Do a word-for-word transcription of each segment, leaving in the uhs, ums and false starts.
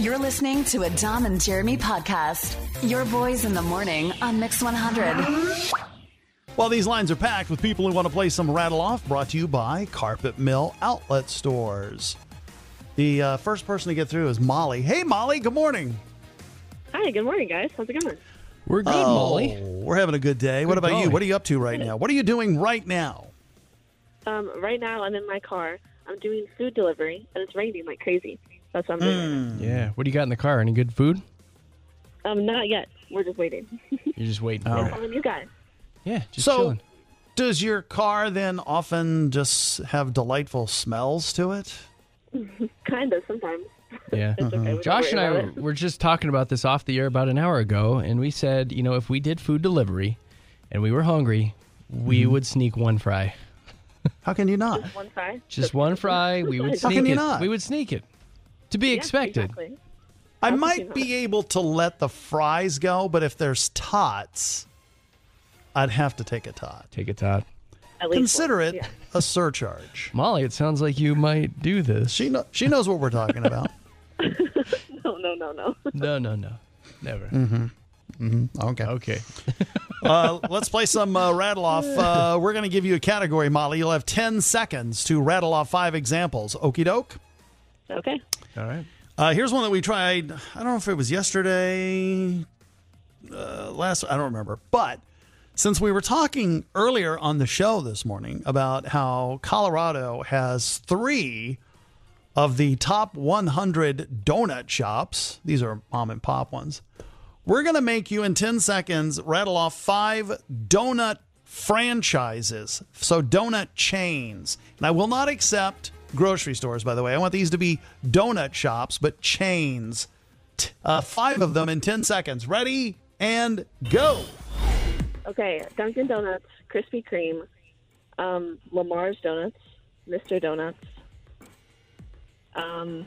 You're listening to a Dom and Jeremy podcast. Your boys in the morning on Mix one hundred. Well, these lines are packed with people who want to play some Rattle Off, brought to you by Carpet Mill Outlet Stores. The uh, first person to get through is Molly. Hey, Molly, good morning. Hi, good morning, guys. How's it going? We're good, oh, Molly. We're having a good day. Good what about going. you? What are you up to right now? What are you doing right now? Um, right now, I'm in my car. I'm doing food delivery, and it's raining like crazy. That's what I'm doing. Mm. Yeah. What do you got in the car? Any good food? Um, not yet. We're just waiting. You're just waiting Oh. for I'm it. calling you guys. Yeah, just So, chilling. does your car then often just have delightful smells to it? Kind of, sometimes. Yeah. It's okay. We don't Josh and worry I about it. were just talking about this off the air about an hour ago, and we said, you know, if we did food delivery and we were hungry, we Mm-hmm. would sneak one fry. How can you not? Just one fry. Just one fry. We would How sneak can you it. not? We would sneak it. To be Yeah, expected. Exactly. I How could you might not? be able to let the fries go, but if there's tots, I'd have to take a tot. Take it, Todd. At least Consider one. it Yeah. a surcharge. Molly, it sounds like you might do this. She know, she knows what we're talking about. No, no, no, no. No, no, no. Never. Okay. Okay. Uh, let's play some uh, rattle off. Uh, we're going to give you a category, Molly. You'll have ten seconds to rattle off five examples. Okie doke. Okay. All right. Uh, here's one that we tried. I don't know if it was yesterday, uh, last. I don't remember. But since we were talking earlier on the show this morning about how Colorado has three of the top one hundred donut shops, these are mom and pop ones. We're going to make you in ten seconds rattle off five donut franchises. So donut chains. And I will not accept grocery stores, by the way. I want these to be donut shops, but chains. T- Uh, five of them in ten seconds. Ready and go. Okay. Dunkin' Donuts, Krispy Kreme, um, Lamar's Donuts, Mister Donuts. Um,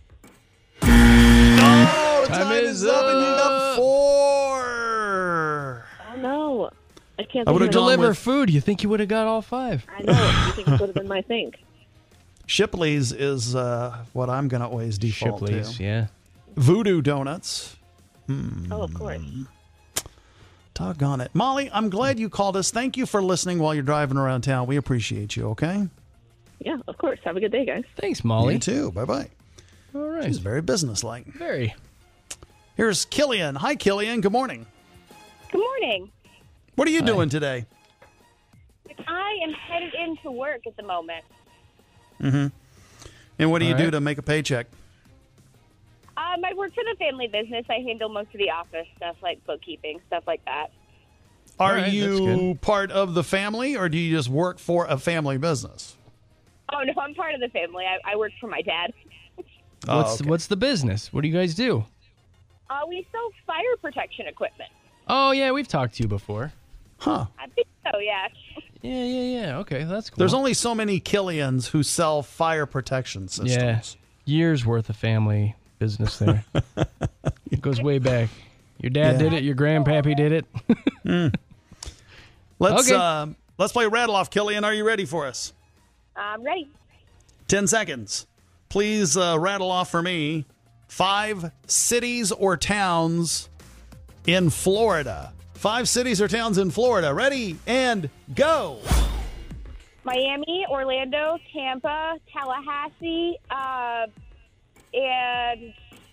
Oh, Time is and you got up. four. oh, no. I can't I think would've of gone any- Deliver with- food. You think you would have got all five? I know. You think it would have been my thing. Shipley's is uh, what I'm going to always default Shipley's, to. yeah. Voodoo Donuts. Oh, of course. Doggone it. Molly, I'm glad you called us. Thank you for listening while you're driving around town. We appreciate you, okay? Yeah, of course. Have a good day, guys. Thanks, Molly. You too. Bye-bye. All right. She's very businesslike. Very. Here's Killian. Hi, Killian. Good morning. Good morning. What are you doing today? I am headed into work at the moment. And what do you All do right. to make a paycheck? Um, I work for the family business. I handle most of the office stuff like bookkeeping, stuff like that. Are All right, that's you good. part of the family, or do you just work for a family business? Oh, no, I'm part of the family. I, I work for my dad. Oh, What's okay. what's the business? What do you guys do? Uh, we sell fire protection equipment. Oh, yeah, we've talked to you before. Huh. I think so, yeah. Yeah, yeah, yeah. Okay, that's cool. There's only so many Killians who sell fire protection systems. yeah, years worth of family business there. It goes way back. Your dad Yeah. did it. Your grandpappy did it. Let's Okay. uh, let's play rattle off. Killian, are you ready for us? I'm ready. Ten seconds. Please uh, rattle off for me five cities or towns in Florida. Five cities or towns in Florida. Ready and go. Miami, Orlando, Tampa, Tallahassee, uh, and...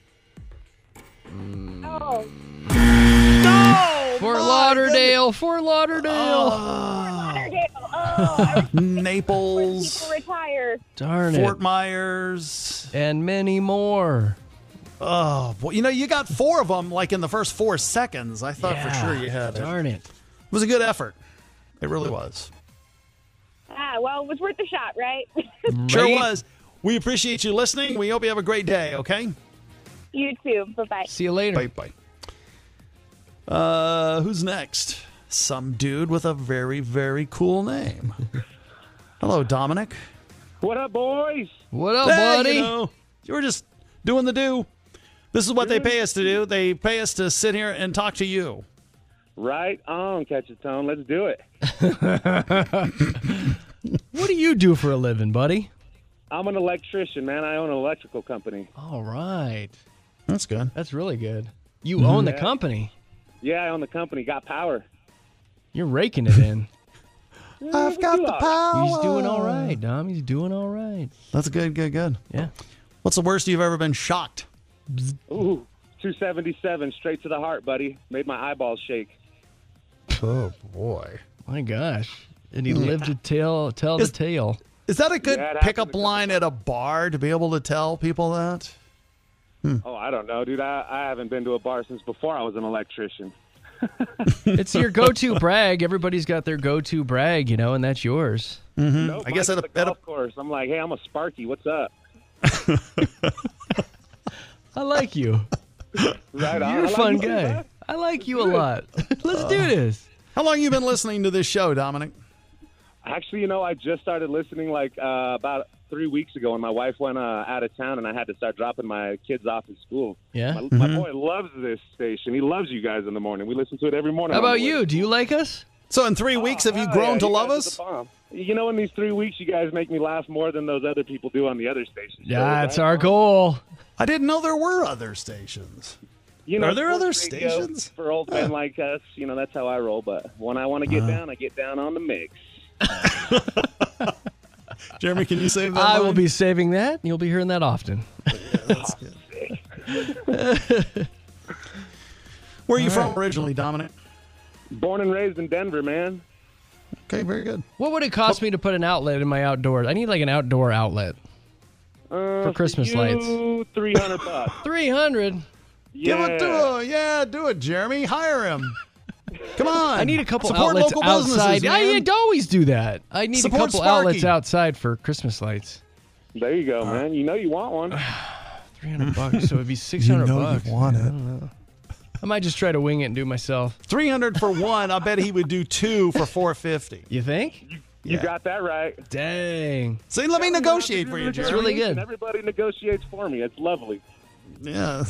Oh, No! Fort my Lauderdale. Fort Lauderdale. Lauderdale. Oh, I was goodness. Naples, people retire. Darn Fort it. Myers. And many more. Oh, boy. You know, you got four of them like in the first four seconds. I thought for Yeah, sure you had it. It Darn it. was a good effort. It really was. Ah, well, it was worth a shot, right? Sure Right? was. We appreciate you listening. We hope you have a great day, okay? You too. Bye-bye. See you later. Bye bye. Uh, who's next? Some dude with a very, very cool name. Hello, Dominic. What up, boys? What up, Hey, buddy? You know, you were just doing the do. This is what they pay us to do. They pay us to sit here and talk to you. Right on, Catch a Tone. Let's do it. What do you do for a living, buddy? I'm an electrician, man. I own an electrical company. All right. That's good. That's really good. You own the company. Yeah, I own the company. Got power. You're raking it in. I've got the power. He's doing all right, Dom. He's doing all right. That's good, good, good. Yeah. What's the worst you've ever been shocked? Ooh, two seventy-seven straight to the heart, buddy. Made my eyeballs shake. Oh, boy. My gosh. And he lived to tell tell Is- the tale. Is that a good Yeah, it pickup happened a line at a bar to be able to tell people that? Oh, I don't know, dude. I, I haven't been to a bar since before I was an electrician. It's your go-to brag. Everybody's got their go-to brag, you know, and that's yours. Nope, I guess mine's at a- the at a- golf course. I'm like, hey, I'm a Sparky. What's up? I like you. Right on. You're I a like fun you too, guy. man. I like you a lot. Let's do this. How long you been listening to this show, Dominic? Actually, you know, I just started listening like uh, about three weeks ago, and my wife went uh, out of town, and I had to start dropping my kids off at school. Yeah? My, my boy loves this station. He loves you guys in the morning. We listen to it every morning. How on the about way. you? Do you like us? So in three weeks, have you Oh, grown yeah, to you love guys are us? the bomb. You know, in these three weeks, you guys make me laugh more than those other people do on the other stations. Yeah, that's right? our goal. I didn't know there were other stations. You know, Are there other sports radio stations? for old men like us? You know, that's how I roll. But when I want to get down, I get down on the mix. Jeremy, can you save that I will line? be saving that. You'll be hearing that often. That's good. Where are you from originally, Dominic? Born and raised in Denver, man. Okay, very good. What would it cost me to put an outlet in my outdoors? I need like an outdoor outlet. Uh, For Christmas you, lights. three hundred bucks. three hundred. Yeah. Give it to him. Yeah, do it, Jeremy. Hire him. Come on. I need a couple Support outlets local outside. businesses, I man. I'd always do that. I need Support a couple Sparky. outlets outside for Christmas lights. There you go, man. You know you want one. three hundred bucks, so it'd be six hundred know you bucks. want I it. don't know. I might just try to wing it and do it myself. three hundred for one. I bet he would do two for four fifty. You think? You Yeah. got that right. Dang. See, let me negotiate for you, It's Jeremy. really good. Everybody negotiates for me. It's lovely. Yeah.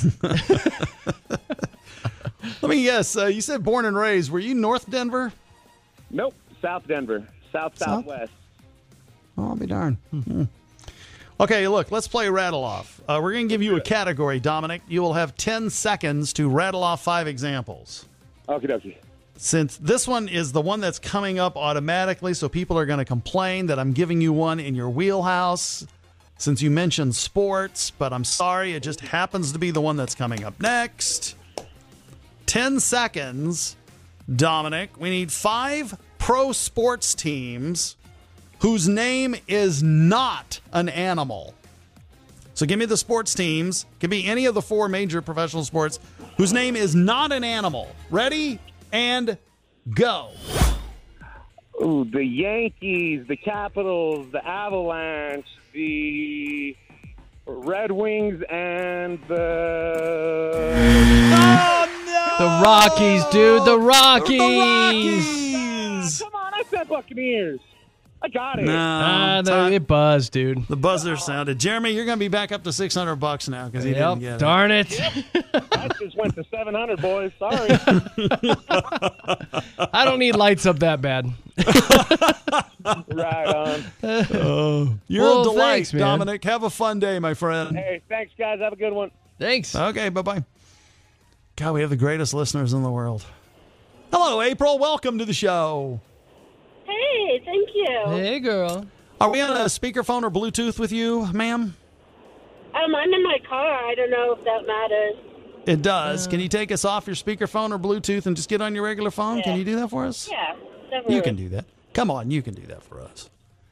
Let me guess. Uh, you said born and raised. Were you North Denver? Nope. South Denver. South, South? Southwest. Oh, I'll be darned. Hmm. Okay, look, let's play Rattle Off. Uh, we're going to give you a category, Dominic. You will have ten seconds to rattle off five examples. Okie dokie. Since this one is the one that's coming up automatically, so people are going to complain that I'm giving you one in your wheelhouse since you mentioned sports, but I'm sorry, it just happens to be the one that's coming up next. ten seconds, Dominic. We need five pro sports teams whose name is not an animal. So give me the sports teams. Give me any of the four major professional sports whose name is not an animal. Ready? And go. Ooh, the Yankees, the Capitals, the Avalanche, the Red Wings, and the... Oh, no! The Rockies, dude. The Rockies. The Rockies! Come on, I said Buccaneers. I got it. No, Ah, the, Todd- it buzzed, dude. the buzzer sounded. Jeremy, you're going to be back up to six hundred bucks now because he didn't get Yep. it. Darn it. I just went to seven hundred, boys. Sorry. I don't need lights up that bad. Right on. You're Well, a delight, thanks, man. Dominic. Have a fun day, my friend. Hey, thanks, guys. Have a good one. Thanks. Okay, bye-bye. God, we have the greatest listeners in the world. Hello, April. Welcome to the show. Hey, thank you. Hey, girl. Are we on a speakerphone or Bluetooth with you, ma'am? Um, I'm in my car. I don't know if that matters. It does. Can you take us off your speakerphone or Bluetooth and just get on your regular phone? Can Yeah. you do that for us? Yeah, definitely. You can do that. Come on, you can do that for us.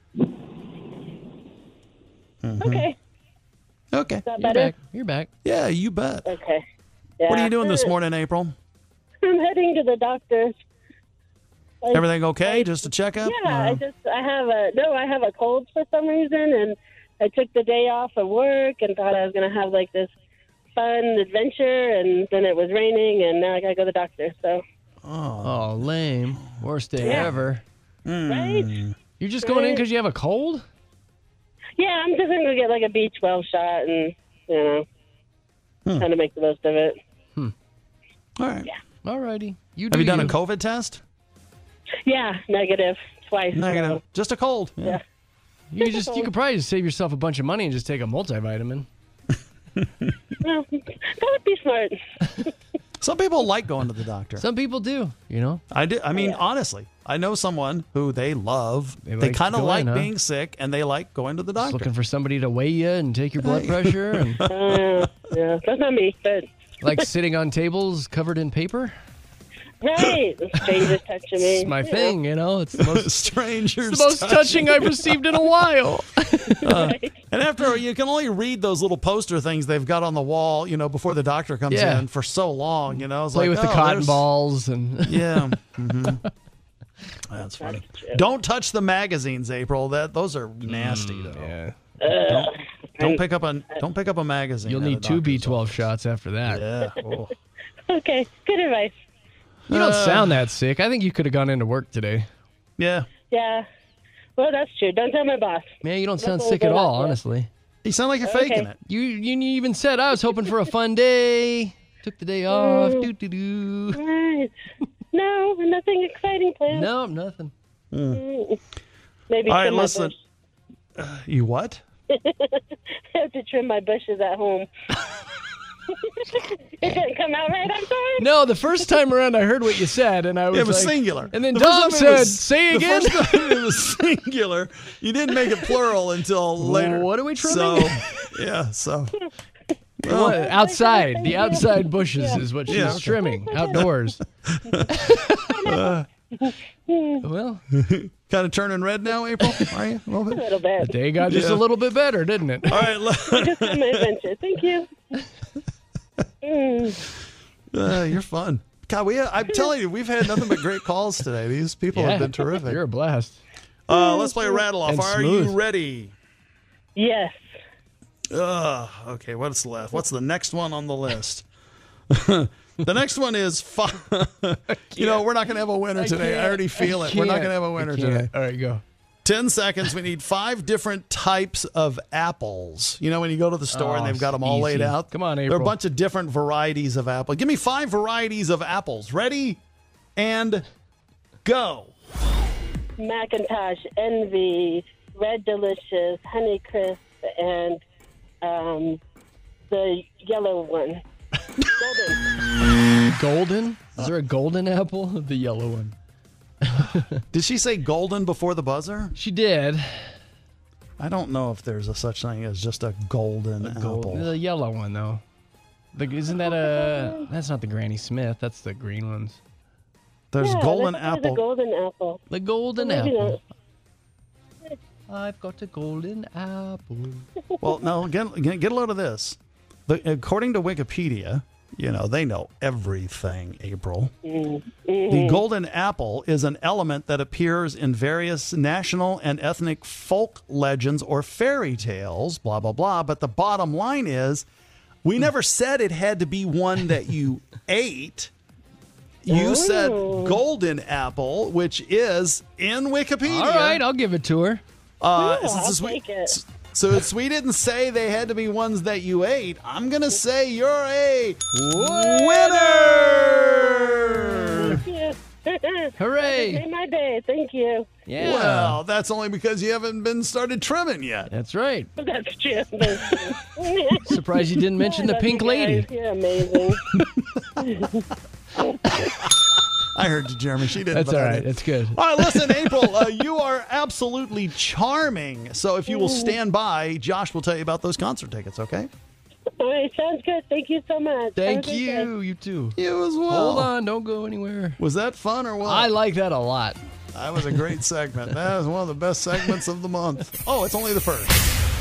Okay. Okay. Is that You're better? back. You're back. Yeah, you bet. Okay. Yeah. What are you doing this morning, April? I'm heading to the doctor. I- Everything okay? Just a checkup? Yeah, I Or- just I have a no, I have a cold for some reason, and I took the day off of work and thought I was gonna have like this fun adventure, and then it was raining, and now I gotta go to the doctor. So Oh, lame. Worst day Yeah. ever. right? You're just going in because you have a cold? Yeah, I'm just gonna go get like a B twelve shot, and you know, trying to make the most of it. All right. Alrighty. You do Have you done a you. COVID test? Yeah, negative twice. Negative. Just a cold. Yeah. Yeah. You could just you could probably just save yourself a bunch of money and just take a multivitamin. Well, that would be smart. Some people like going to the doctor. Some people do, you know. I do. I mean, honestly, I know someone who they love. They They, like kind of going, like huh? being sick, and they like going to the Just doctor. looking for somebody to weigh you and take your blood pressure, and Uh, yeah, that's not me, but like sitting on tables covered in paper. right. Strangers touching me. It's my you know. thing, you know. It's the most, Strangers. the most touching I've received in a while. Right. And after you can only read those little poster things they've got on the wall, you know, before the doctor comes Yeah. in for so long. You know, it's Play like, with the oh, cotton there's- balls and Yeah. hmm That's funny. Don't touch the magazines, April. That those are nasty though. yeah. Don't, don't pick up a don't pick up a magazine. You'll at a need two B doctor's twelve office. shots after that. Yeah. Oh. Okay, good advice. You don't Uh, sound that sick. I think you could have gone into work today. Yeah. Yeah. Well, that's true. Don't tell my boss. Man, you don't sound That's sick all at good all, out there. honestly. You sound like you're faking Okay. it. You you even said I was hoping for a fun day. Took the day off. Mm. Doo doo doo. Right. No, nothing exciting planned. No, nothing. Mm. Maybe All right, trim my listen. bush. You what? I have to trim my bushes at home. It didn't come out right. I'm sorry. No, the first time around I heard what you said, and I was It was like, singular. And then The first Dom time it said, was- "Say the again." first time it was singular. You didn't make it plural until later. What are we trimming? So, yeah. So What? Outside, the outside bushes is what she's Yeah, okay. trimming outdoors. Well, kind of turning red now, April. Are you a little A bit? little the bit. day got just Yeah. a little bit better, didn't it? All right. Just on my adventure. Thank you. Mm. Uh, you're fun. God, we. I'm telling you, we've had nothing but great calls today. These people have been terrific. You're a blast. Uh, let's play a rattle off. And Are smooth. you ready? Yes. Uh, okay, what's left? What's the next one on the list? The next one is five. You know, we're not going to have a winner today. I already feel it. We're not going to have a winner today. All right, go. Ten seconds. We need five different types of apples. You know, when you go to the store and Oh, they've got them all easy. laid out. Come on, There are a April. bunch of different varieties of apple. Give me five varieties of apples. Ready? And go. Macintosh, Envy, Red Delicious, Honeycrisp, and um, the yellow one. Golden. Golden? Is there a golden apple? The yellow one. Did she say golden before the buzzer? She did. I don't know if there's a such thing as just a golden apple. Gold, the yellow one though. The, isn't that a? That's not the Granny Smith. That's the green ones. There's Yeah, golden that's apple. The golden apple. The golden Maybe apple. not. I've got a golden apple. Well, no, get, get get a load of this. The, according to Wikipedia, you know, they know everything, April. The golden apple is an element that appears in various national and ethnic folk legends or fairy tales, blah, blah, blah. But the bottom line is, we never said it had to be one that you ate. You said Oh. golden apple, which is in Wikipedia. All right, I'll give it to her. Uh, Yeah, since I'll it's- take it. So since we didn't say they had to be ones that you ate, I'm going to say you're a winner. Thank you. Hooray! Made my day. Thank you. Yeah. Well, that's only because you haven't been started trimming yet. That's right. That's true. That's true. Surprised you didn't mention the Love pink you lady. guys. You're amazing. I heard you, Jeremy. She didn't. That's but all I right. did. That's good. All right, listen, April, uh, you are absolutely charming. So if you will stand by, Josh will tell you about those concert tickets, okay? All right, sounds good. Thank you so much. Have a Thank great day. you. You too. You as well. Hold on. Don't go anywhere. Was that fun or what? I like that a lot. That was a great segment. That was one of the best segments of the month. Oh, it's only the first.